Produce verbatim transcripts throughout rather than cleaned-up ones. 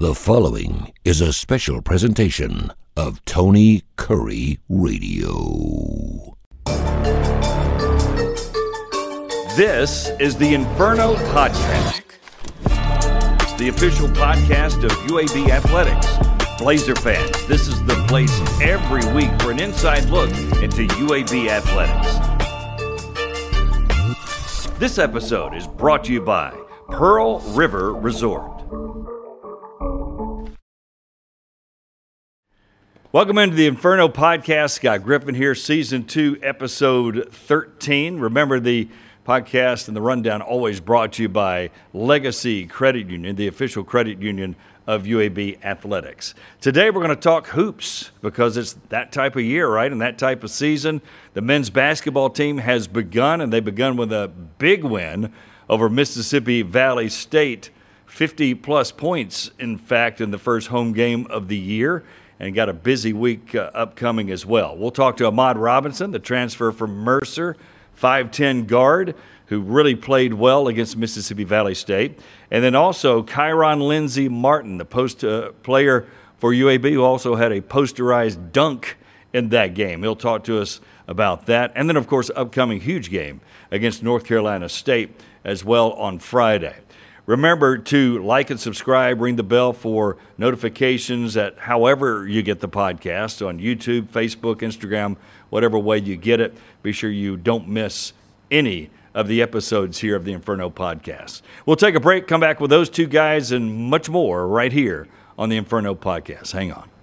The following is a special presentation of Tony Curry Radio. This is the Inferno Podcast. It's the official podcast of U A B Athletics. Blazer fans, this is the place every week for an inside look into U A B Athletics. This episode is brought to you by Pearl River Resort. Welcome into the Inferno Podcast. Scott Griffin here, Season two, Episode thirteen. Remember, the podcast and the rundown always brought to you by Legacy Credit Union, the official credit union of U A B Athletics. Today we're going to talk hoops because it's that type of year, right? And that type of season. The men's basketball team has begun, and they've begun with a big win over Mississippi Valley State. fifty-plus points, in fact, in the first home game of the year. And got a busy week uh, upcoming as well. We'll talk to Ahmad Robinson, the transfer from Mercer, five ten guard, who really played well against Mississippi Valley State. And then also Kyron Lindsey Martin, the post uh, player for U A B, who also had a posterized dunk in that game. He'll talk to us about that. And then, of course, upcoming huge game against North Carolina State as well on Friday. Remember to like and subscribe, ring the bell for notifications at however you get the podcast, on YouTube, Facebook, Instagram, whatever way you get it. Be sure you don't miss any of the episodes here of the Inferno Podcast. We'll take a break, come back with those two guys and much more right here on the Inferno Podcast. Hang on.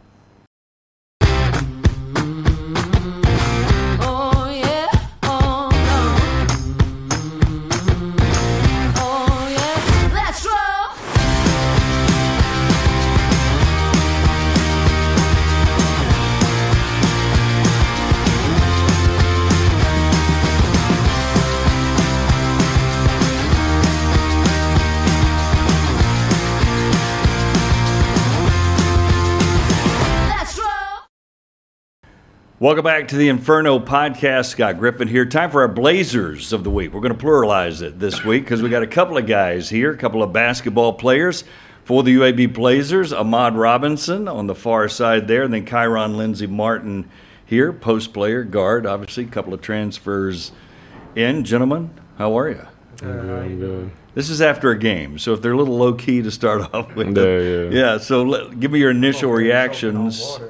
Welcome back to the Inferno Podcast. Scott Griffin here. Time for our Blazers of the week. We're going to pluralize it this week because we got a couple of guys here, a couple of basketball players for the U A B Blazers. Ahmad Robinson on the far side there, and then Kyron Lindsey Martin here, post player, guard, obviously, a couple of transfers in. Gentlemen, how are you? I'm good, I'm good. This is after a game, so if they're a little low-key to start off with. Yeah, them, yeah. Yeah, so let, give me your initial reactions.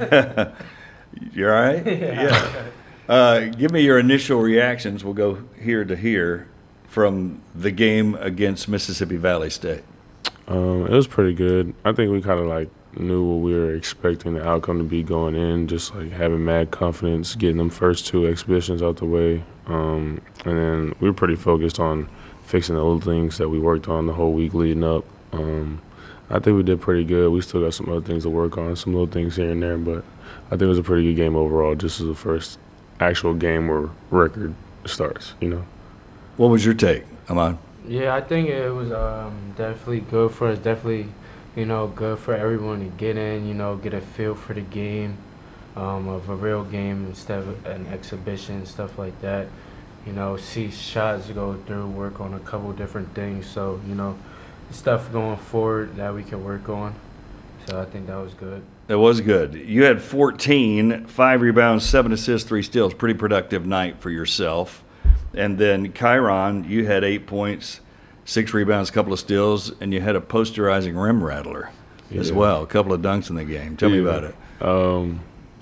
You all right? Yeah. yeah. Uh, give me your initial reactions. We'll go here to here from the game against Mississippi Valley State. Um, it was pretty good. I think we kind of like knew what we were expecting the outcome to be going in, just like having mad confidence, getting them first two exhibitions out the way. Um, and then we were pretty focused on fixing the little things that we worked on the whole week leading up. Um, I think we did pretty good. We still got some other things to work on, some little things here and there, but I think it was a pretty good game overall, just as the first actual game where record starts, you know. What was your take, Ahmad? Yeah, I think it was um, definitely good for us, definitely, you know, good for everyone to get in, you know, get a feel for the game, um, of a real game instead of an exhibition, stuff like that. You know, see shots go through, work on a couple different things. So, you know, stuff going forward that we can work on. So I think that was good. It was good. You had fourteen, five rebounds, seven assists, three steals. Pretty productive night for yourself. And then Kyron, you had eight points, six rebounds, a couple of steals, and you had a posterizing rim rattler yeah. as well. A couple of dunks in the game. Tell yeah. me about it. Um,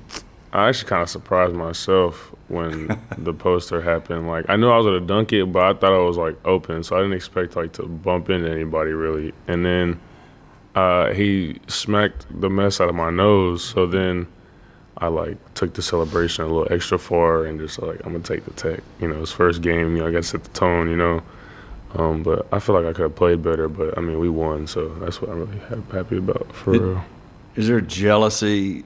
I actually kind of surprised myself when the poster happened. Like, I knew I was going to dunk it, but I thought I was, like, open, so I didn't expect, like, to bump into anybody really. And then Uh, he smacked the mess out of my nose, so then I, like, took the celebration a little extra far and just, like, I'm going to take the tech. You know, his first game, you know, I got to set the tone, you know. Um, but I feel like I could have played better, but, I mean, we won, so that's what I'm really happy about, for Did, real. Is there jealousy,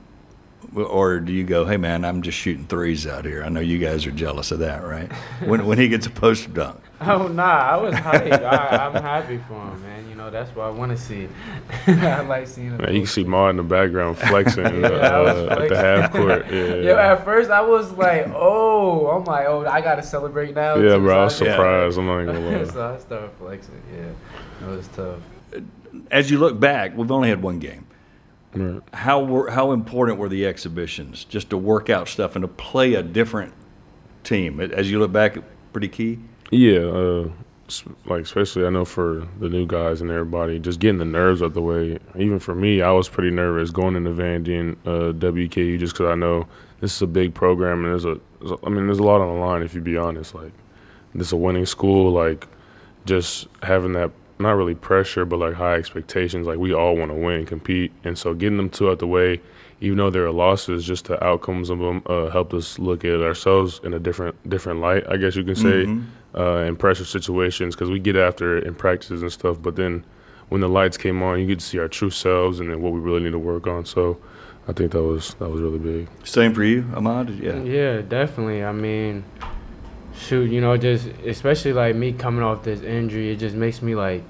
or do you go, hey, man, I'm just shooting threes out here? I know you guys are jealous of that, right? when when he gets a poster dunk. Oh, nah, I was hyped. I, I'm happy for him, man. You know, that's what I want to see. I like seeing him. Man, you can see Ma in the background flexing, yeah, uh, flexing. at the half court. Yeah, Yo, at first I was like, oh, I'm like, oh, I got to celebrate now. Yeah, too. bro, I was So surprised. I'm not going to lie. so I started flexing, yeah. It was tough. as you look back, we've only had one game. Right. How were how important were the exhibitions just to work out stuff and to play a different team? As you look back, pretty key. Yeah, uh, like especially I know for the new guys and everybody, just getting the nerves out the way. Even for me, I was pretty nervous going into Vandy and uh, W K U just because I know this is a big program and there's a, there's a, I mean, there's a lot on the line if you be honest. Like, this is a winning school. Like, just having that not really pressure, but like high expectations. Like, we all want to win and compete, and so getting them two out the way, even though there are losses, just the outcomes of them uh, helped us look at ourselves in a different different light, I guess you can say. Mm-hmm. Uh, in pressure situations, because we get after it in practices and stuff, but then when the lights came on, you get to see our true selves and then what we really need to work on. So I think that was that was really big. Same for you, Ahmad? Yeah. Yeah, definitely. I mean, shoot, you know, just especially like me coming off this injury, it just makes me like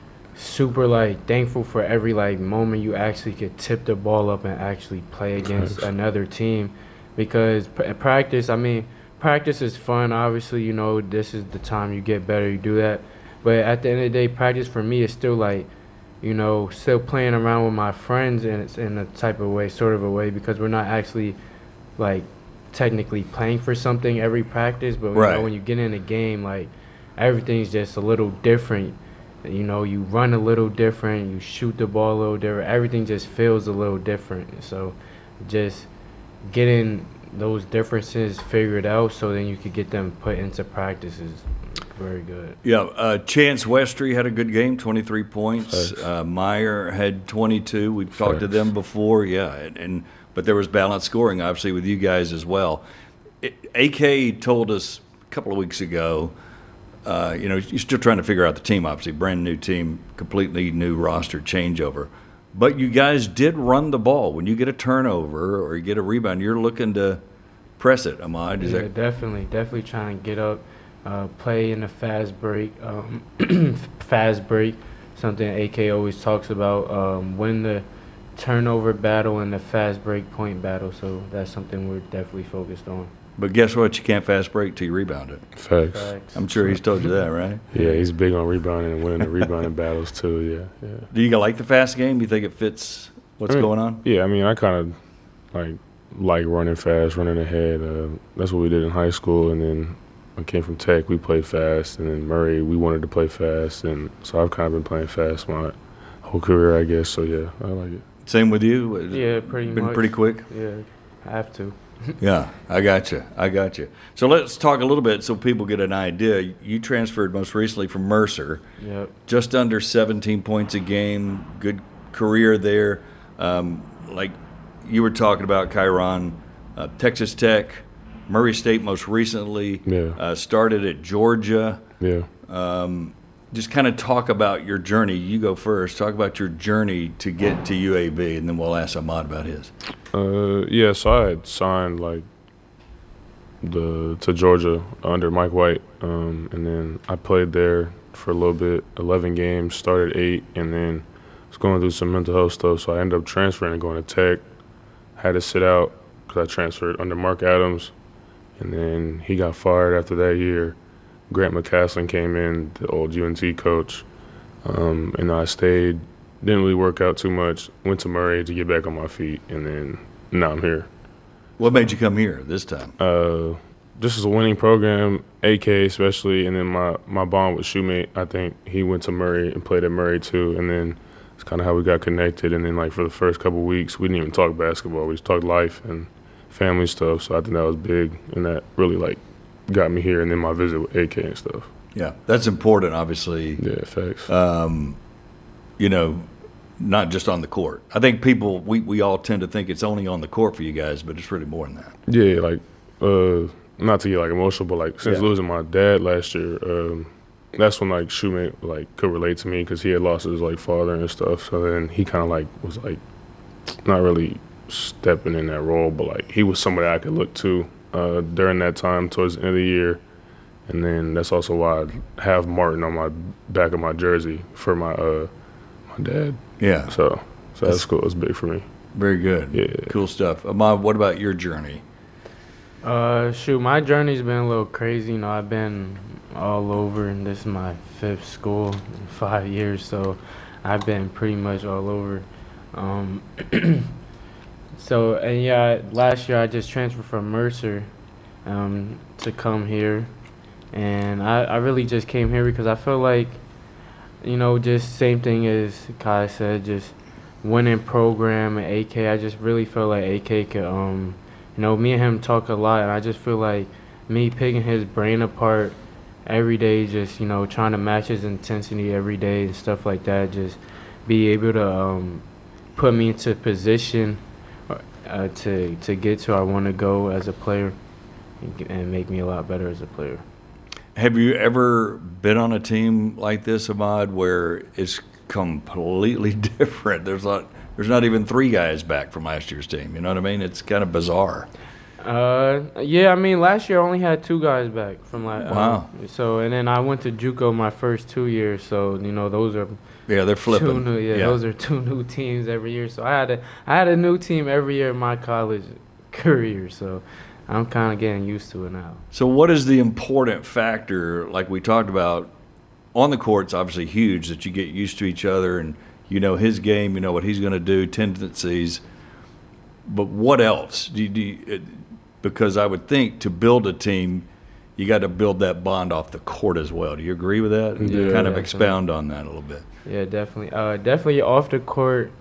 super like thankful for every like moment you actually could tip the ball up and actually play against Thanks. another team, because pr- practice, I mean, practice is fun. Obviously, you know, this is the time you get better, you do that. But at the end of the day, practice for me is still like, you know, still playing around with my friends, and it's in a type of way, sort of a way, because we're not actually like technically playing for something every practice. But you Right. know, when you get in a game, like everything's just a little different. You know, you run a little different, you shoot the ball a little different. Everything just feels a little different. So just getting those differences figured out so then you could get them put into practice is very good. Yeah, uh, Chance Westry had a good game, twenty-three points. Uh, Meyer had twenty-two. We've talked to Facts. them before, yeah, and, and but there was balanced scoring, obviously, with you guys as well. It, A K told us a couple of weeks ago, uh, you know, you're still trying to figure out the team, obviously, brand new team, completely new roster changeover. But you guys did run the ball. When you get a turnover or you get a rebound, you're looking to press it, Ahmad. Is Yeah, that definitely, definitely trying to get up, uh, play in the fast break, um, fast break, something A K always talks about, um, win the turnover battle and the fast break point battle. So that's something we're definitely focused on. But guess what? You can't fast break till you rebound it. Facts. Facts. I'm sure he's told you that, right? Yeah, he's big on rebounding and winning the rebounding battles too. Yeah, yeah. Do you like the fast game? Do you think it fits what's I mean, going on? Yeah, I mean, I kind of like like running fast, running ahead. Uh, that's what we did in high school, and then I came from Tech. We played fast, and then Murray, we wanted to play fast, and so I've kind of been playing fast my whole career, I guess. So yeah, I like it. Same with you? Yeah, pretty Been much. pretty quick? Yeah, I have to. Yeah, I got you. I got you. So let's talk a little bit so people get an idea. You transferred most recently from Mercer, Yep. just under seventeen points a game, good career there. Um, like you were talking about, Kyron, uh, Texas Tech, Murray State most recently, Yeah. uh, started at Georgia. Yeah. Um, just kind of talk about your journey. You go first. Talk about your journey to get to U A B, and then we'll ask Ahmad about his. Uh, yeah, so I had signed like the to Georgia under Mike White, um, and then I played there for a little bit, eleven games, started eight, and then was going through some mental health stuff, so I ended up transferring and going to Tech. Had to sit out because I transferred under Mark Adams, and then he got fired after that year. Grant McCaslin came in, the old U N T coach, um, and I stayed. Didn't really work out too much. Went to Murray to get back on my feet, and then now I'm here. What made you come here this time? Uh, this is a winning program, A K especially, and then my, my bond with Shoemate, I think he went to Murray and played at Murray too, and then it's kind of how we got connected. And then like for the first couple of weeks, we didn't even talk basketball. We just talked life and family stuff. So I think that was big, and that really like got me here. And then my visit with A K and stuff. Yeah, that's important, obviously. Yeah, facts. Um, you know, not just on the court. I think people, we, we all tend to think it's only on the court for you guys, but it's really more than that. Yeah, like, uh, not to get like emotional, but like since Yeah. losing my dad last year, um, that's when like Shoemate like could relate to me because he had lost his like father and stuff. So then he kind of like was like not really stepping in that role, but like he was somebody I could look to uh, during that time towards the end of the year. And then that's also why I have Martin on my back of my jersey for my uh, my dad. Yeah, So so that's, That's- cool. It's big for me. very good. Yeah. Cool stuff. Ahmad, what about your journey? Uh, shoot, my journey's been a little crazy. You know, I've been all over, and this is my fifth school in five years. So I've been pretty much all over. Um, so, and yeah, last year I just transferred from Mercer um, to come here. And I, I really just came here because I feel like, you know, just same thing as Kai said, just winning program and A K. I just really feel like A K could, um, you know, me and him talk a lot, and I just feel like me picking his brain apart every day, just, you know, trying to match his intensity every day and stuff like that, just be able to um, put me into position uh, to to get to where I want to go as a player and make me a lot better as a player. Have you ever been on a team like this, Ahmad, where it's completely different? There's not, there's not even three guys back from last year's team. You know what I mean? It's kind of bizarre. Uh, yeah, I mean, last year I only had two guys back from like. Wow. Um, so and then I went to JUCO my first two years. So you know those are. Yeah, they're flipping. Two new, yeah, yeah, those are two new teams every year. So I had a I had a new team every year in my college career. So I'm kind of getting used to it now. So what is the important factor, like we talked about, on the court's obviously huge, that you get used to each other and you know his game, you know what he's going to do, tendencies. But what else? Do you, do you, because I would think to build a team, you got to build that bond off the court as well. Do you agree with that? And Yeah, kind of definitely. expound on that a little bit. Yeah, definitely. Uh, definitely off the court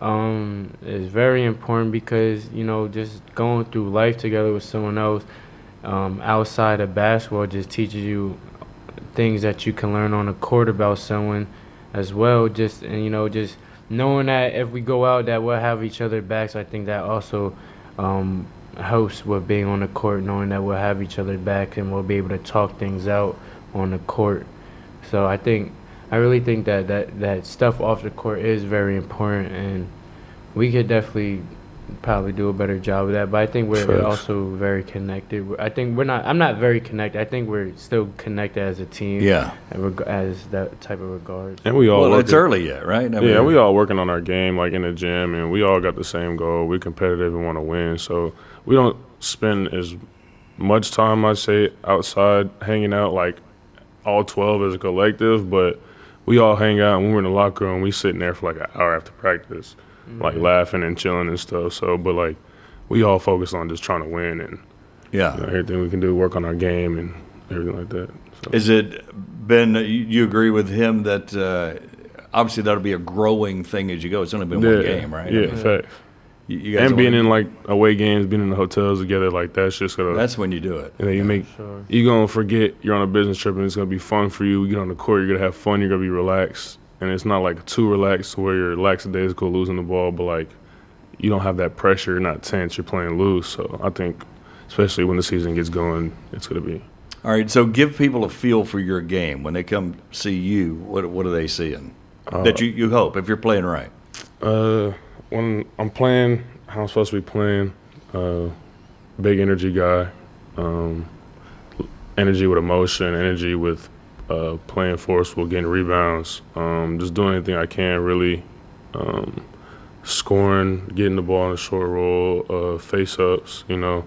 um, is very important because, you know, just going through life together with someone else um, outside of basketball just teaches you things that you can learn on the court about someone as well. Just, and, you know, just knowing that if we go out that we'll have each other backs, I think that also um, helps with being on the court, knowing that we'll have each other back and we'll be able to talk things out on the court. So I think I really think that, that, that stuff off the court is very important, and we could definitely probably do a better job of that. But I think we're Facts. also very connected. I think we're not. I'm not very connected. I think we're still connected as a team. Yeah. and reg- As that type of regards. And we all Well, working- it's early yet, right? I Yeah, mean, we all working on our game, like in the gym, and we all got the same goal. We're competitive and want to win. So we don't spend as much time, I'd say, outside hanging out, like all twelve as a collective, but we all hang out, and when we're in the locker room, we sitting there for like an hour after practice, like laughing and chilling and stuff. So, but like, we all focus on just trying to win and yeah. you know, everything we can do, work on our game and everything like that. So. Is it, Ben, you, you agree with him that uh, obviously that'll be a growing thing as you go? It's only been one game, right? I Yeah, mean, facts. you, you guys And being only- in like away games, being in the hotels together, like that's just gonna. That's when you do it. And then you make Sure. you gonna forget you're on a business trip and it's gonna be fun for you. You get on the court, you're gonna have fun, you're gonna be relaxed, and it's not like too relaxed where you're lackadaisical losing the ball, but like you don't have that pressure, you're not tense, you're playing loose. So I think, especially when the season gets going, it's gonna be. All right, so give people a feel for your game when they come see you. What what are they seeing Uh, that you, you hope if you're playing right? Uh, when I'm playing, how I'm supposed to be playing, uh, big energy guy, um, energy with emotion, energy with uh, playing forceful, getting rebounds, um, just doing anything I can, really, um, scoring, getting the ball in a short roll, uh, face-ups, you know.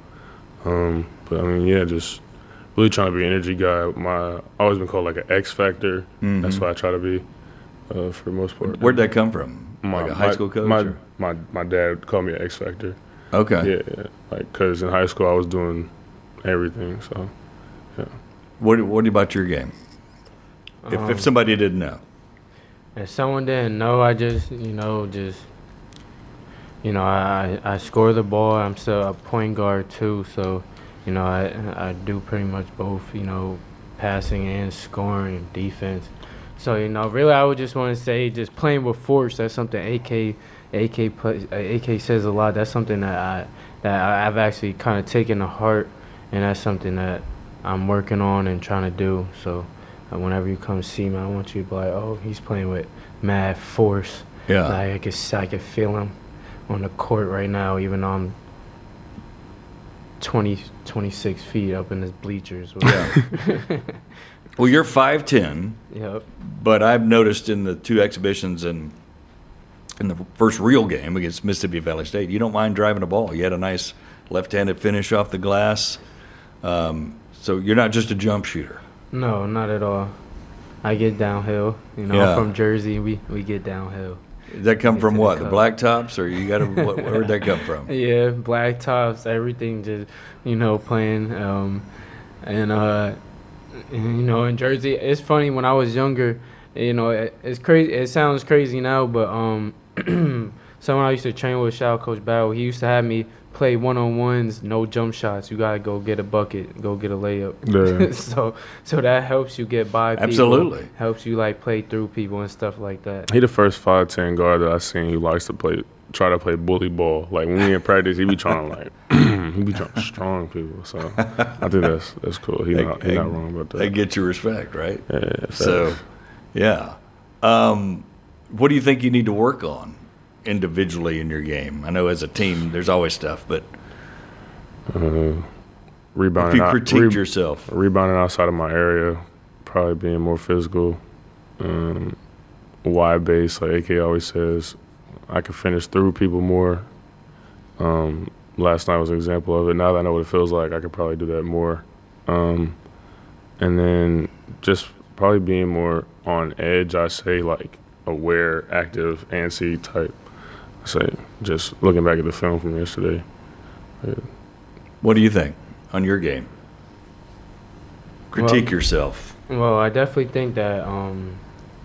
Um, but, I mean, yeah, just really trying to be an energy guy. My I've always been called like an X factor. Mhm. That's what I try to be uh, for the most part. Where'd that come from? My, like a high my- school coach? My, or- my my dad called me an X Factor. Okay. Yeah, yeah. Like, cause in high school I was doing everything. So What what about your game? If Um, if somebody didn't know, If someone didn't know, I just, you know, just, you know, I I score the ball. I'm still a point guard too, so, you know, I I do pretty much both, you know, passing and scoring, defense. So, you know, really, I would just want to say, just playing with force. That's something A K A K play, A K says a lot. That's something that I that I- I've actually kind of taken to heart, and that's something that I'm working on and trying to do. So. Uh, whenever you come see me, I want you to be like, oh, he's playing with mad force. yeah. Like, I can, I can feel him on the court right now, even though I'm twenty, twenty-six feet up in his bleachers. Yeah. Well, you're five ten, Yep. but I've noticed in the two exhibitions and in the first real game against Mississippi Valley State, you don't mind driving a ball. You had a nice left-handed finish off the glass. Um, so you're not just a jump shooter. No, not at all. I get downhill. You know, Yeah. I'm from Jersey. We we get downhill. Does that come Get from to the what? The cup. black tops, or you got to? What, where'd that come from? Yeah, black tops, everything. Just you know, playing. Um, and uh, and, you know, in Jersey, it's funny. When I was younger, you know, it, it's crazy. It sounds crazy now, but um, someone I used to train with, shout out Coach Battle. He used to have me play one on ones, no jump shots. You gotta go get a bucket, go get a layup. Yeah. so so that helps you get by people. Absolutely. Helps you like play through people and stuff like that. He the first five ten guard that I seen who likes to play, try to play bully ball. Like when we in practice, he be trying to like, he be trying to strong people. So I think that's that's cool. He They- not he they- not wrong about that. They get your respect, right? Yeah, So, facts. yeah. Um, what do you think you need to work on individually in your game? I know as a team, there's always stuff, but uh, rebounding. if you out- critique re- yourself, rebounding outside of my area, probably being more physical, um, wide base. Like A K always says, I can finish through people more. Um, last night was an example of it. Now that I know what it feels like, I could probably do that more. Um, and then just probably being more on edge. I say like aware, active, antsy type. I say just looking back at the film from yesterday. what do you think on your game? Critique Well- yourself. Well, I definitely think that, um,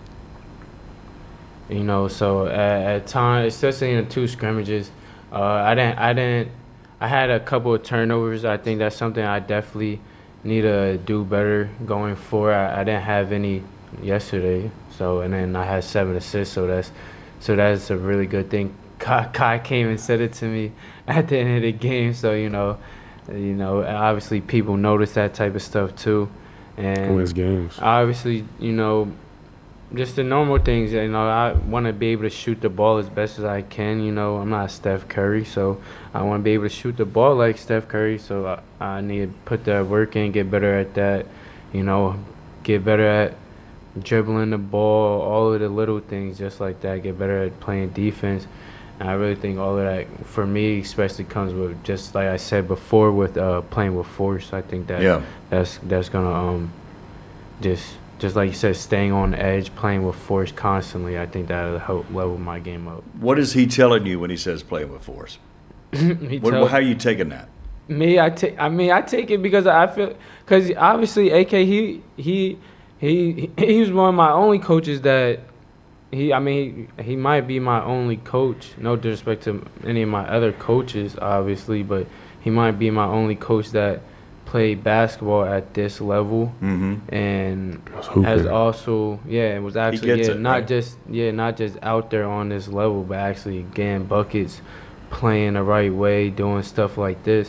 you know, so at, at times, especially in the two scrimmages, uh, I didn't, I didn't, I had a couple of turnovers. I think that's something I definitely need to do better going forward. I, I didn't have any yesterday, so and then I had seven assists, so that's, so that's a really good thing. Kai, Kai came and said it to me at the end of the game, so you know, you know, obviously people notice that type of stuff too. And Wins games. obviously, you know, just the normal things. You know, I want to be able to shoot the ball as best as I can. You know, I'm not Steph Curry, so I want to be able to shoot the ball like Steph Curry. So I, I need to put that work in, get better at that. You know, get better at dribbling the ball, all of the little things just like that. Get better at playing defense. And I really think all of that, for me, especially comes with, just like I said before, with uh, playing with force. I think that Yeah. that's that's gonna um just just like you said, staying on the edge, playing with force constantly. I think that'll help level my game up. What is he telling you when he says playing with force? He What, tell- how are you taking that? Me, I take. I mean, I take it because I feel, because obviously, A K, he he he he was one of my only coaches that he. I mean, he, he might be my only coach. No disrespect to any of my other coaches, obviously, but he might be my only coach that played basketball at this level, Mm-hmm. and Was hooping. has also yeah, it was actually gets yeah, it, not right? just yeah, not just out there on this level, but actually getting buckets, playing the right way, doing stuff like this.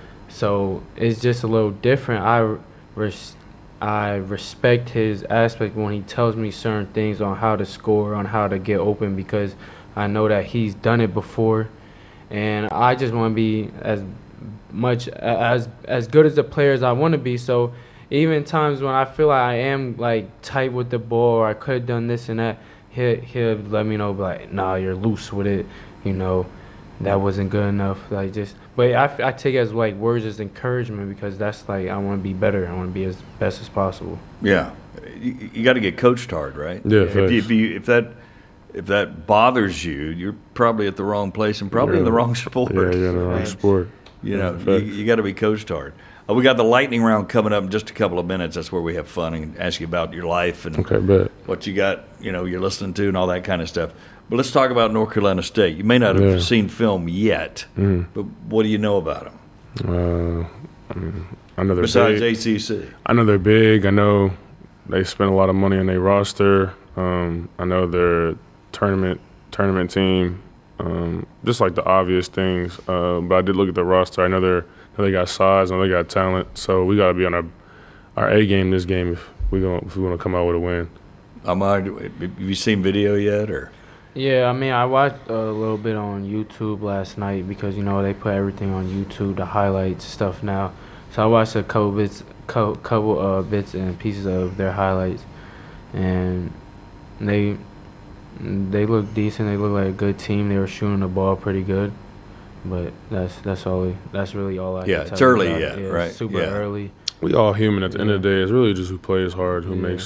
So it's just a little different. I res- I respect his aspect when he tells me certain things on how to score, on how to get open, because I know that he's done it before, and I just want to be as much as as good as the players I want to be. So even times when I feel like I am like tight with the ball, or I could have done this and that, he'll he'll let me know, be like, nah, you're loose with it, you know, that wasn't good enough. Like just, but I, I take it as like words as encouragement, because that's like I want to be better. I want to be as best as possible. Yeah, you, you got to get coached hard, right? Yeah, If, you, facts. if you if that if that bothers you, you're probably at the wrong place and probably in the Yeah. wrong sport. Yeah, you're in the wrong Facts. sport. You know, Yeah, you, facts. you got to be coached hard. Uh, we got the lightning round coming up in just a couple of minutes. That's where we have fun and ask you about your life and Okay, bet. what you got, you know, you're listening to and all that kind of stuff. But let's talk about North Carolina State. You may not have Yeah. seen film yet, Mm. but what do you know about them Uh, I, mean, I know they're besides big. A C C? I know they're big. I know they spend a lot of money on their roster. Um, I know they're tournament tournament team. Um, just like the obvious things. Uh, but I did look at the roster. I know they're I know they got size. I know they got talent. So we got to be on our our A game this game if we going if we want to come out with a win. Ahmad, have you seen video yet, or Yeah, I mean, I watched a little bit on YouTube last night because, you know, they put everything on YouTube, the highlights stuff now. So I watched a couple bits, couple, couple uh, bits and pieces of their highlights, and they they look decent. They look like a good team. They were shooting the ball pretty good, but that's that's all. That's really all I. Yeah, can it's tell you early about it. yet, Yeah, right? Super Yeah. early. We all human at the end of the day. It's really just who plays hard, who Yeah. makes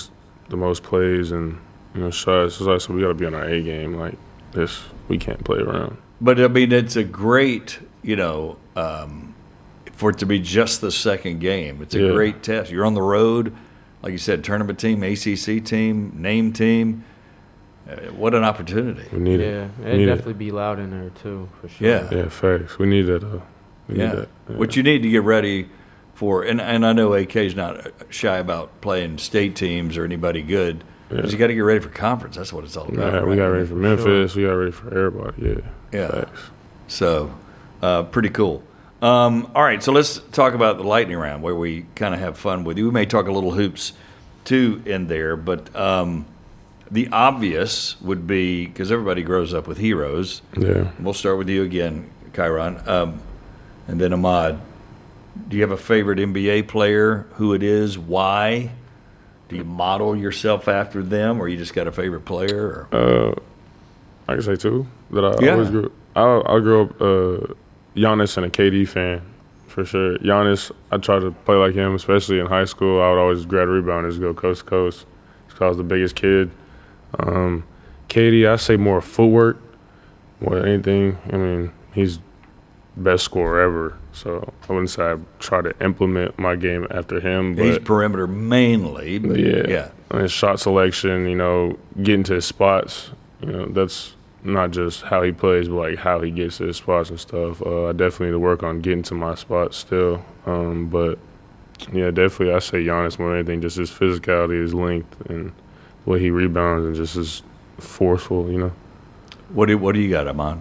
the most plays and you know shots. So we got to be on our A game. Like this, we can't play around. But I mean, it's a great, you know, um, for it to be just the second game. It's a Yeah. great test. You're on the road, like you said, tournament team, A C C team, name team. Uh, what an opportunity. We need Yeah, it. We it'd need definitely be loud in there too, for sure. Yeah. it. Yeah, facts. We need that. Uh, we Yeah. need that. Yeah. What you need to get ready for, and, and I know A K's not shy about playing state teams or anybody good, Yeah. but you got to get ready for conference. That's what it's all about. Yeah, we right? got ready for Memphis. We got ready for everybody. Yeah. Yeah. Facts. So, uh, pretty cool. Um, all right, so let's talk about the lightning round where we kind of have fun with you. We may talk a little hoops too in there, but um, the obvious would be because everybody grows up with heroes. Yeah. We'll start with you again, Kyron, um, and then Ahmad. Do you have a favorite N B A player? Who it is? Why? Do you model yourself after them, or you just got a favorite player? Or? Uh, I can say two that I Yeah. always grew. I I grew up uh, Giannis and a K D fan for sure. Giannis, I tried to play like him, especially in high school. I would always grab a rebound and just go coast to coast because I was the biggest kid. Um, K D, I say more footwork more than anything. I mean, he's best scorer ever, so I wouldn't say I try to implement my game after him. But He's perimeter mainly, but yeah, yeah. And his shot selection, you know, getting to his spots, you know, that's not just how he plays, but like how he gets to his spots and stuff. Uh, I definitely need to work on getting to my spots still. Um, but yeah, definitely, I say Giannis more than anything. Just his physicality, his length, and the way he rebounds, and just his forceful, you know. What do What do you got, Ahmad?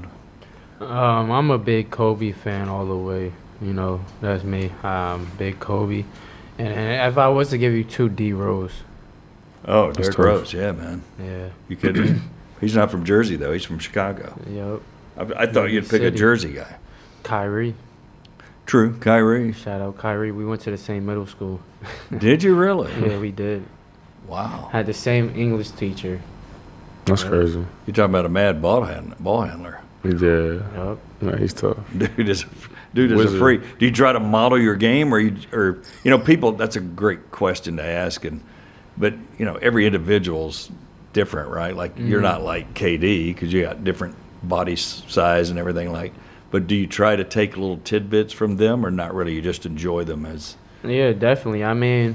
Um, I'm a big Kobe fan all the way. You know, that's me. Um, big Kobe. And, and if I was to give you two, D Rose. Oh, That's Derrick tough. Rose. Yeah, man. Yeah. You kidding me? He's not from Jersey though. He's from Chicago. Yep. I, I thought you'd pick a City. Jersey guy. Kyrie. True, Kyrie. Shout out Kyrie. We went to the same middle school. Did you really? Yeah, we did. Wow. Had the same English teacher. That's Yeah. crazy. You're talking about a mad ball, hand, ball handler. Yeah, Yep. no, he's tough. Dude is, dude is a Wizard. freak. Do you try to model your game, or you, or you know, people? That's a great question to ask, and but you know, every individual's different, right? Like you're Mhm. not like K D because you got different body s- size and everything. Like, but do you try to take little tidbits from them, or not really? You just enjoy them as Yeah, definitely. I mean,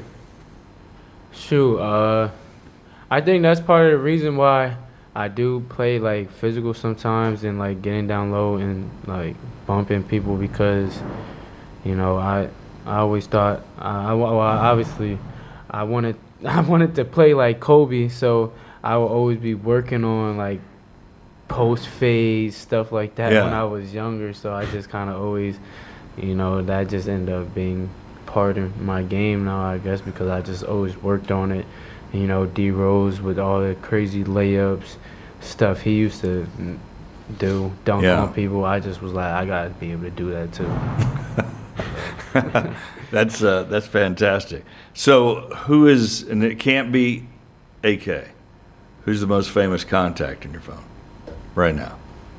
shoot, uh, I think that's part of the reason why I do play like physical sometimes and like getting down low and like bumping people because, you know, I I always thought I, I well, obviously I wanted I wanted to play like Kobe, so I would always be working on like post phase stuff like that Yeah. when I was younger. So I just kind of always, you know, that just ended up being part of my game now, I guess, because I just always worked on it. You know, D Rose with all the crazy layups, stuff he used to mm, do, dunk Yeah. on people. I just was like, I gotta be able to do that too. that's uh, that's fantastic. So who is, and it can't be A K. Who's the most famous contact in your phone right now?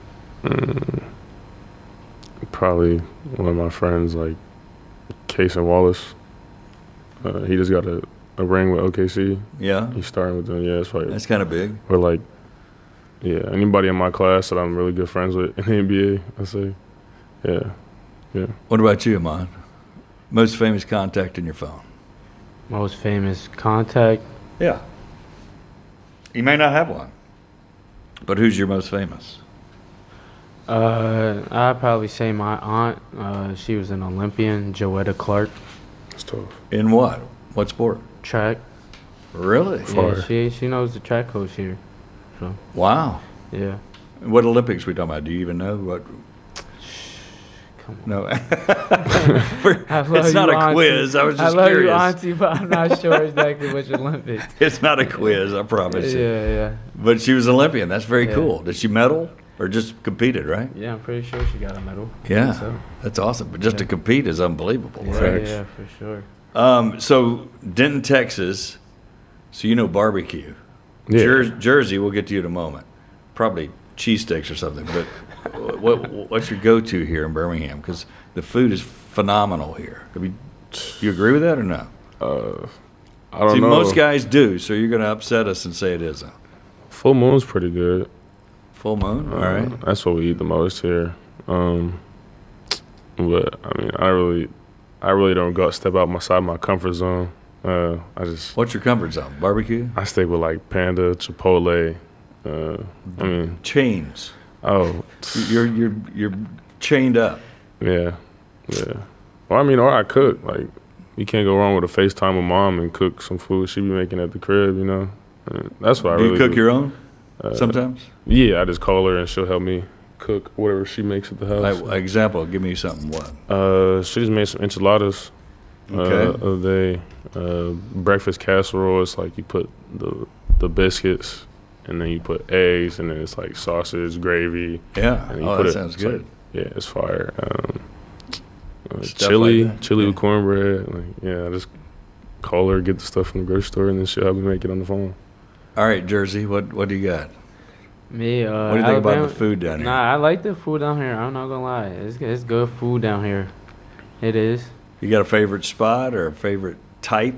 Probably one of my friends, like Casey Wallace. Uh, he just got a, a ring with O K C. Yeah, He's starting with them. Yeah, it's probably that's kind of big. or like yeah, anybody in my class that I'm really good friends with in the N B A. I say, yeah, yeah. What about you, Amon? Most famous contact in your phone? Most famous contact. Yeah. You may not have one, but who's your most famous? Uh, I'd probably say my aunt. Uh, she was an Olympian, Joetta Clark, It's tough. In what? What sport? track. Really? Yeah, Fire. she she knows the track coach here. So Wow. yeah. What Olympics we talking about? Do you even know what? Come on. No. I love It's not you, a auntie. quiz. I was just I love curious. you, auntie, but I'm not sure exactly which Olympics. It's not a quiz, I promise you. Yeah, yeah, But she was Olympian. That's very Yeah. cool. Did she medal or just competed, right? yeah. I'm pretty sure she got a medal. Yeah. So, That's awesome. But just to Yeah. compete is unbelievable, yeah, right? Facts. yeah, for sure. Um, so Denton, Texas. So you know barbecue. Yeah. Jer- Jersey, we'll get to you in a moment. Probably cheesesteaks or something. But what, what's your go-to here in Birmingham? Because the food is phenomenal here. I mean, do you agree with that or no? Uh, I don't See, know. most guys do, so you're going to upset us and say it isn't. Full moon's pretty good. Full moon? All Uh, right. That's what we eat the most here. Um, but I mean, I really, I really don't go step outside my comfort zone. Uh, I just What's your comfort zone? Barbecue? I stick with like Panda, Chipotle. Uh, I mean, Chains. oh, You're you're you're chained up. yeah, yeah. Well, I mean, or I cook. Like, you can't go wrong with a FaceTime with mom and cook some food she be making at the crib. You know, and that's what I Do really you cook do. your own? Uh, Sometimes. Yeah, I just call her and she'll help me cook whatever she makes at the house. Like, example. Give me something. What? Uh, she just made some enchiladas uh, Okay. the other day. Uh, breakfast casserole. It's like you put the the biscuits, and then you put eggs, and then it's like sausage, gravy. Yeah. And you Oh, put that it- sounds it's good. like- yeah, it's fire. Um, uh, Stuff chili, like that, chili yeah. with cornbread. Like, yeah, I just call her, get the stuff from the grocery store, and then she'll help me make it on the phone. All right, Jersey. What what do you got? Me, uh, What do you think about Alabama- the food down here? Nah, I like the food down here. I'm not gonna lie. It's it's good food down here. It is. You got a favorite spot or a favorite type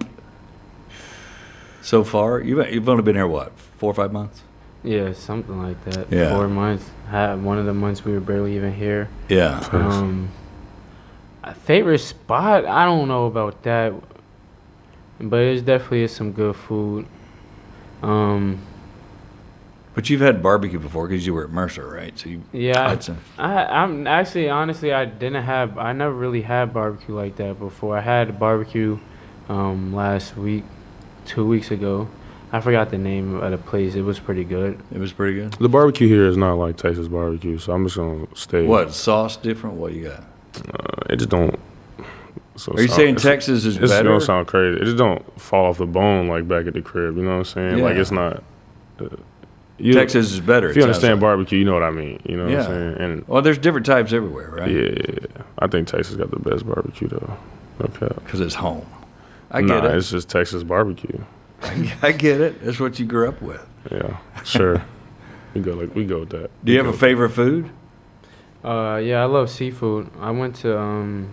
so far? You've you've only been here what, four or five months? Yeah, something like that. Yeah. Four months. Had one of the months we were barely even here. Yeah. Um, a favorite spot? I don't know about that, but it's definitely some good food. Um, But you've had barbecue before because you were at Mercer, right? So you yeah, had some. I, I'm actually honestly I didn't have I never really had barbecue like that before. I had barbecue um, last week, two weeks ago. I forgot the name of the place. It was pretty good. It was pretty good. The barbecue here is not like Texas barbecue, so I'm just gonna stay. What sauce different? What you got? Uh, it just don't. So Are you sound- saying it's- Texas is It's better? gonna sound crazy. It just don't fall off the bone like back at the crib. You know what I'm saying? Like Yeah. it's not. Uh, you, Texas is better. If you it sounds understand like. barbecue, you know what I mean. You know Yeah. what I'm saying? And Well, there's different types everywhere, right? yeah, yeah, yeah. I think Texas got the best barbecue though. Okay. Because it's home. I nah, get it. it's just Texas barbecue. I get it. That's what you grew up with. Yeah, sure. we go like we go with that. Do you We have a go- favorite food? Uh, yeah, I love seafood. I went to um,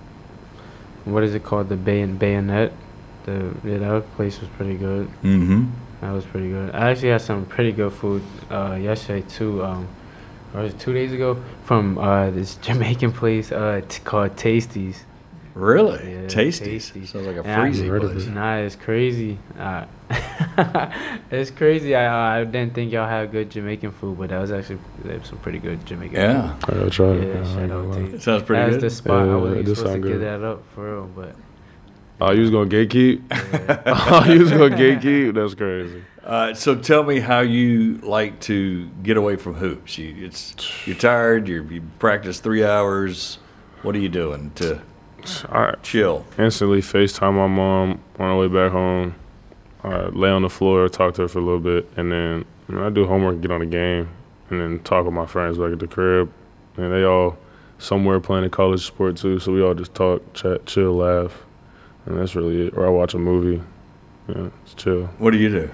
what is it called? The Bay Bayonet. The yeah, that place was pretty good. Mm-hmm. That was pretty good. I actually had some pretty good food uh, yesterday too. Um, or was it two days ago from uh, this Jamaican place uh, t- called Tasties. Really? Yeah, Tasty. Tasty. Sounds like a Yeah, I- freezy Heard of place. Nah, it's crazy. Uh, it's crazy. I I didn't think y'all had good Jamaican food, but that was actually they have some pretty good Jamaican Yeah. I gotta try food. it. Yeah, Yeah, I shout ain't gonna out lie. to It sounds pretty That's good. the spot. Yeah, I wasn't it does supposed to sound give good. that up for real, but Oh, you was gonna gatekeep? yeah. Oh, you was gonna gatekeep? That's crazy. Uh, so tell me how you like to get away from hoops. You, it's you're tired. You're, you practice three hours. What are you doing to I chill? instantly FaceTime my mom on the way back home. I lay on the floor, talk to her for a little bit, and then you know, I do homework, get on the game, and then talk with my friends back at the crib. And they all somewhere playing a college sport too, so we all just talk, chat, chill, laugh, and that's really it. Or I watch a movie. Yeah, it's chill. What do you do?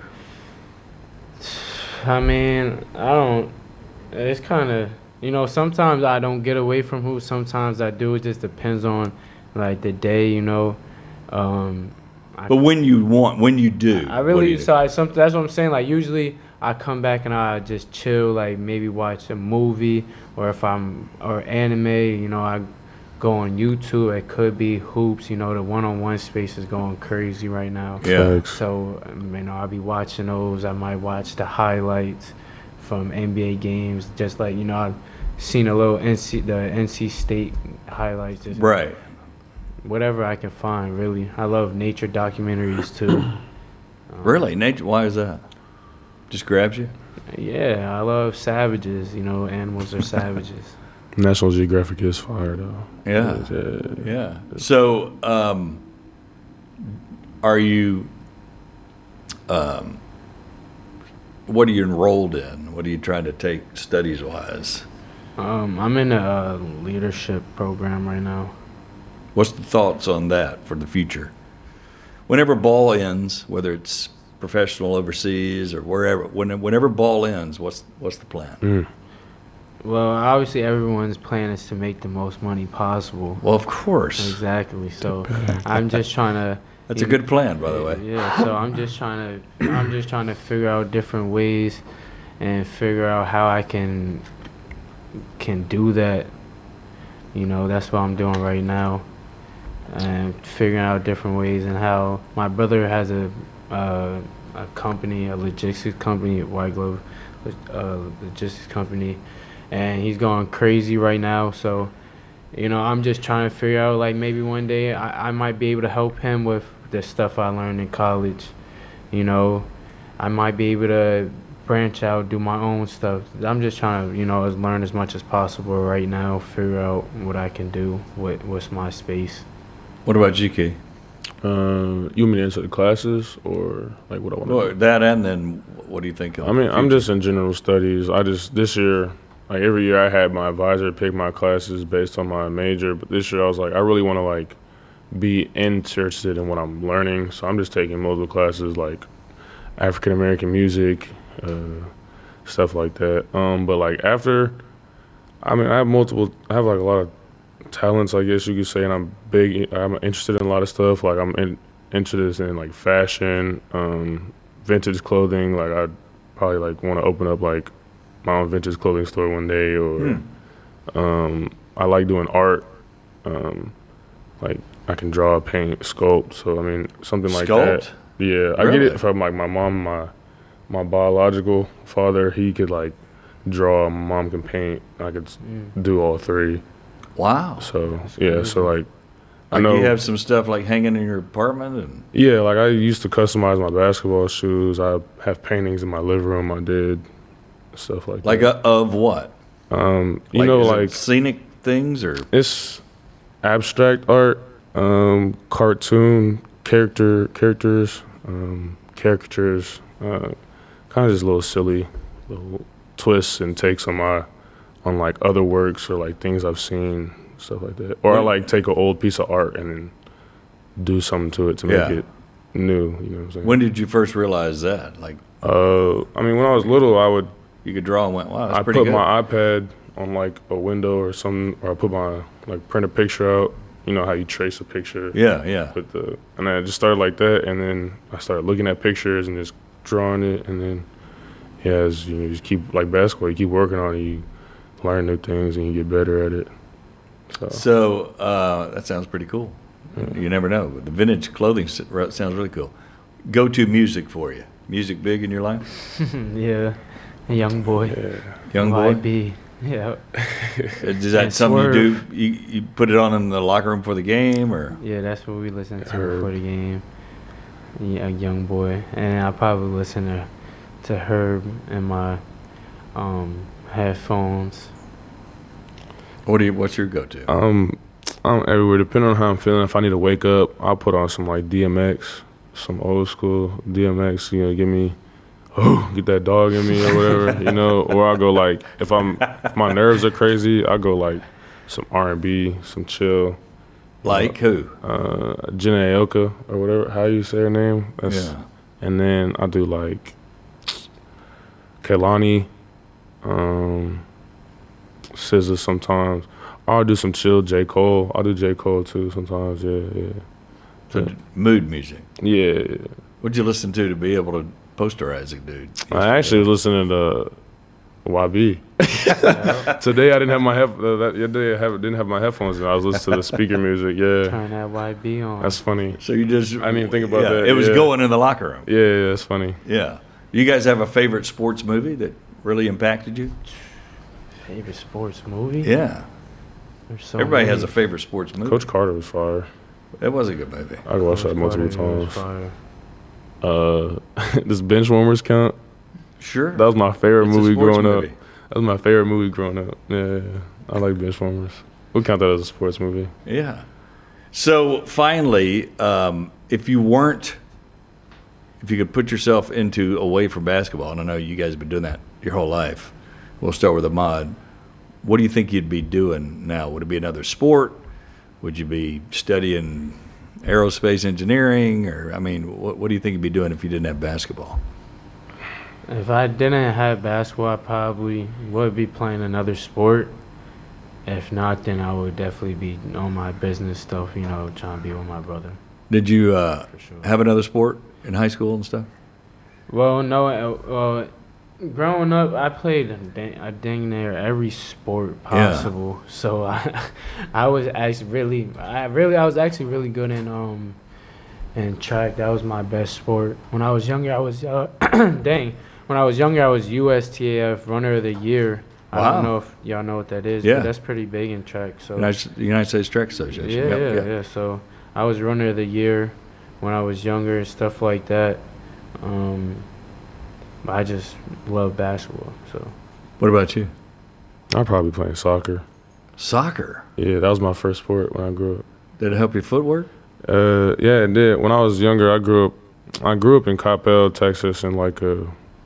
I mean, I don't. It's kind of you know. Sometimes I don't get away from hoops. Sometimes I do. It just depends on like the day, you know. Um, But when you want, when you do, I what do really you do? so I some that's what I'm saying. Like usually I come back and I just chill, like maybe watch a movie, or if I'm or anime, you know, I go on YouTube. It could be hoops. You know, the one-on-one space is going crazy right now. Yeah. Facts. So um, you know, I'll be watching those. I might watch the highlights from N B A games, just like you know I've seen a little N C the N C State highlights. Just Right. whatever I can find. Really, I love nature documentaries too. Um, Really? Nature? Why is that? Just grabs you? Yeah, I love savages. You know, animals are savages. National Geographic is fire though. Yeah. Yeah. Yeah. So, um, are you? Um, what are you enrolled in? What are you trying to take studies wise? Um, I'm in a uh, leadership program right now. What's the thoughts on that for the future? Whenever ball ends, whether it's professional overseas or wherever, when, whenever ball ends, what's what's the plan? Mm. Well, obviously, everyone's plan is to make the most money possible. Well, of course. Exactly. So I'm just trying to That's a good plan, by the way. Yeah, so I'm just trying to I'm just trying to figure out different ways and figure out how I can can do that. You know, that's what I'm doing right now, and figuring out different ways and how my brother has a uh, a company, a logistics company, White Glove uh, logistics company, and he's going crazy right now. So, you know, I'm just trying to figure out, like, maybe one day I, I might be able to help him with the stuff I learned in college. You know, I might be able to branch out, do my own stuff. I'm just trying to, you know, learn as much as possible right now, figure out what I can do, what what's my space. What about G K? Um, you want me to answer the classes or like what I want to Well, do? that and then what do you think? Of I mean, the I'm future? just in general studies. I just, this year, like every year I had my advisor pick my classes based on my major, but this year I was like, I really want to like be interested in what I'm learning. So I'm just taking multiple classes like African American music, uh, stuff like that. Um, but like after, I mean, I have multiple, I have like a lot of talents, I guess you could say, and I'm big, I'm interested in a lot of stuff. Like I'm in, interested in like fashion, um, vintage clothing. Like I'd probably like want to open up like my own vintage clothing store one day, or Hmm. um, I like doing art. Um, like I can draw, paint, sculpt. So I mean, something like Sculpt? that. Yeah, I get Really? it from like my mom, my my biological father. He could like draw. My mom can paint. I could s- Mm. do all three. Wow. So That's yeah, crazy. so like I Like know. you have some stuff like hanging in your apartment and Yeah, like I used to customize my basketball shoes. I have paintings in my living room. I did stuff like like that. a, of what? um, you Like, know, is it like scenic things or it's abstract art, um, cartoon character characters, um, caricatures, uh, kind of just little silly little twists and takes on my on like other works or like things I've seen, stuff like that. Or I like take an old piece of art and then do something to it to make Yeah. it new. You know what I'm saying? when did you first realize that? Like Uh, I mean, when I was little, I would you could draw and went, wow, that's I pretty put good. my iPad on like a window or something, or I put my like print a picture out. You know how you trace a picture. yeah, yeah. With the and I just started like that, and then I started looking at pictures and just drawing it, and then yeah, as you, know, you just keep like basketball, you keep working on it, you learn new things, and you get better at it. So, So uh, that sounds pretty cool. You never know. But the vintage clothing s- r- sounds really cool. Go-to music for you. Music big in your life? Yeah, a young boy. yeah. Young Y boy? B. Yeah. Is that And something you do? Swerve. You, you put it on in the locker room for the game, or Yeah, that's what we listen to Herb. before the game. Yeah, a young boy, and I probably listen to to Herb in my um, headphones. what do you? What's your go-to? Um, I'm everywhere. Depending on how I'm feeling, if I need to wake up, I'll put on some like D M X, some old school D M X. You know, give me, oh, get that dog in me or whatever. You know, or I'll go like if I'm if my nerves are crazy, I'll go like some R and B, some chill. Like who? Uh, Jenna Aoka or whatever. How you say her name? That's, Yeah. And then I do like Kehlani, um, S Z A sometimes. I'll do some chill J. Cole. I'll do J. Cole too sometimes. Yeah, yeah. So mood music. Yeah, yeah. What'd you listen to to be able to posterize it, dude? I actually was listening to Y B. Today I didn't have my head. Uh, that yeah, day I have, didn't have my headphones in. I was listening to the speaker music. Yeah, Turn that Y B on. that's funny. So you just I didn't even think about yeah, that, It was yeah. going in the locker room. Yeah, yeah, that's funny. Yeah. You guys have a favorite sports movie that really impacted you? Favorite sports movie? Yeah. There's so Everybody many. has a favorite sports movie. Coach Carter was fire. That was a good movie. I could watch Coach that multiple Carter was times. fire. Uh, does Benchwarmers count? Sure. That was my favorite It's a movie sports growing movie. up. That was my favorite movie growing up. Yeah, yeah, yeah. I like Benchwarmers. We'll count that as a sports movie. Yeah. So finally, um, if you weren't, if you could put yourself into away from basketball, and I know you guys have been doing that your whole life. We'll start with Ahmad. What do you think you'd be doing now? Would it be another sport? Would you be studying aerospace engineering? Or, I mean, what, what do you think you'd be doing if you didn't have basketball? If I didn't have basketball, I probably would be playing another sport. If not, then I would definitely be on my business stuff, you know, trying to be with my brother. Did you uh, sure. have another sport in high school and stuff? Well, no. Uh, well, growing up, I played a dang, a dang near every sport possible. Yeah. So I, I was actually really, I really, I was actually really good in um, in track. That was my best sport. When I was younger, I was uh, dang. When I was younger, I was U S T A F Runner of the Year. Wow. I don't know if y'all know what that is. Yeah. But that's pretty big in track. So United, United States Track Association. Yeah, yep, yeah, yeah. So I was Runner of the Year when I was younger, stuff like that. Um, but I just love basketball. So. What about you? I'm probably playing soccer. Soccer? Yeah, that was my first sport when I grew up. Did it help your footwork? Uh, yeah, it did. When I was younger, I grew up. I grew up in Coppell, Texas, in like a,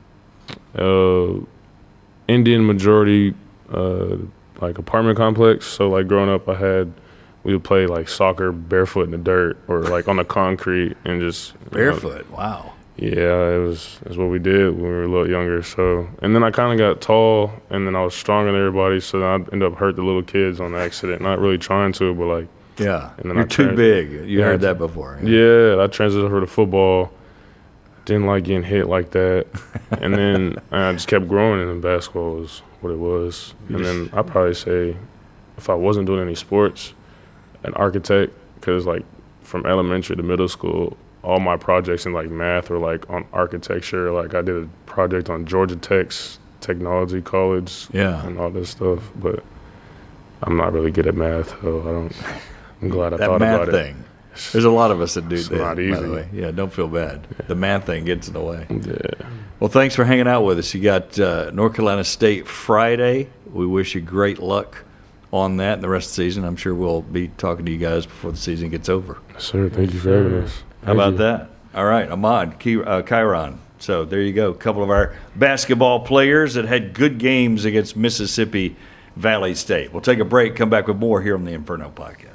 a Indian majority uh, like apartment complex. So like growing up, I had we would play like soccer barefoot in the dirt or like on the concrete and just barefoot. Know, wow. Yeah, it was it's what we did when we were a little younger. So and then I kind of got tall and then I was stronger than everybody. So then I ended up hurt the little kids on accident. Not really trying to, but like. Yeah, and then you're I too trans- big. You yeah, heard that before. Yeah, yeah I transitioned over to football. Didn't like getting hit like that. And then I just kept growing, and then basketball was what it was. And then I'd probably say if I wasn't doing any sports, an architect, because like from elementary to middle school, all my projects in like math were like on architecture. Like I did a project on Georgia Tech's technology college yeah. and all this stuff. But I'm not really good at math, so I don't. I'm glad I that thought math about thing. it. There's a lot of us that do it's that, not easy. by the way. Yeah, don't feel bad. Yeah. The math thing gets in the way. Yeah. Well, thanks for hanging out with us. You got uh, North Carolina State Friday. We wish you great luck on that and the rest of the season. I'm sure we'll be talking to you guys before the season gets over. Sir, thank you for having us. How about that? All right, Ahmad, Ky- uh, Chiron. So there you go. A couple of our basketball players that had good games against Mississippi Valley State. We'll take a break, come back with more here on the Inferno Podcast.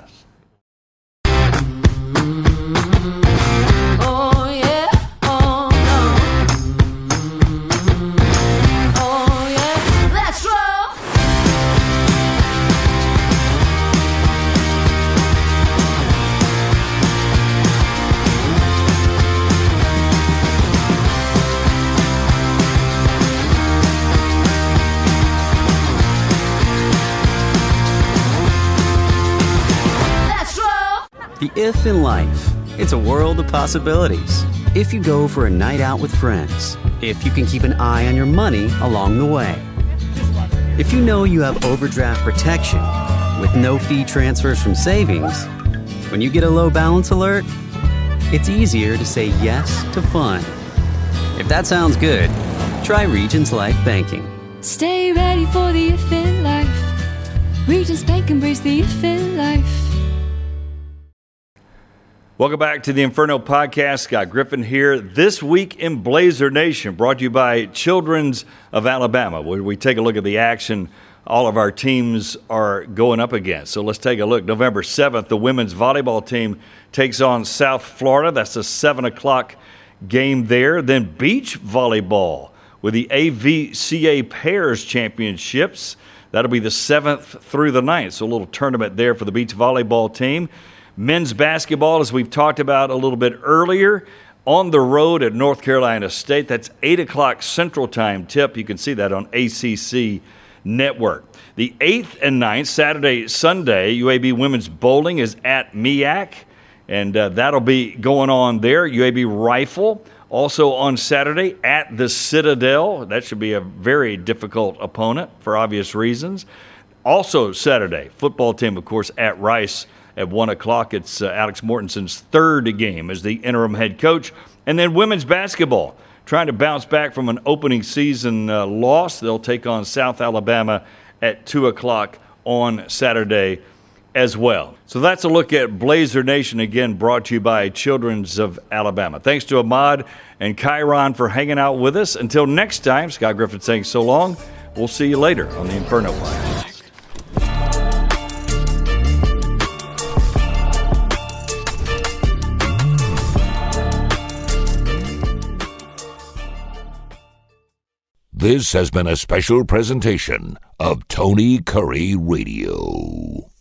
The if in life. It's a world of possibilities. If you go for a night out with friends. If you can keep an eye on your money along the way. If you know you have overdraft protection with no fee transfers from savings. When you get a low balance alert, it's easier to say yes to fun. If that sounds good, try Regions Life Banking. Stay ready for the if in life. Regions Bank, embrace the if in life. Welcome back to the Inferno Podcast. Scott Griffin here. This Week in Blazer Nation, brought to you by Children's of Alabama, where we take a look at the action all of our teams are going up against. So let's take a look. November seventh, the women's volleyball team takes on South Florida. That's a seven o'clock game there. Then beach volleyball with the A V C A Pairs Championships. That'll be the seventh through the ninth. So a little tournament there for the beach volleyball team. Men's basketball, as we've talked about a little bit earlier, on the road at North Carolina State. That's eight o'clock Central Time tip. You can see that on A C C Network. The eighth and ninth, Saturday, Sunday, U A B women's bowling is at M E A C, and uh, that'll be going on there. U A B rifle also on Saturday at the Citadel. That should be a very difficult opponent for obvious reasons. Also Saturday, football team, of course, at Rice. At one o'clock, it's uh, Alex Mortenson's third game as the interim head coach. And then women's basketball, trying to bounce back from an opening season uh, loss. They'll take on South Alabama at two o'clock on Saturday as well. So that's a look at Blazer Nation, again, brought to you by Children's of Alabama. Thanks to Ahmad and Chiron for hanging out with us. Until next time, Scott Griffin saying so long. We'll see you later on the Inferno Podcast. This has been a special presentation of Tony Curry Radio.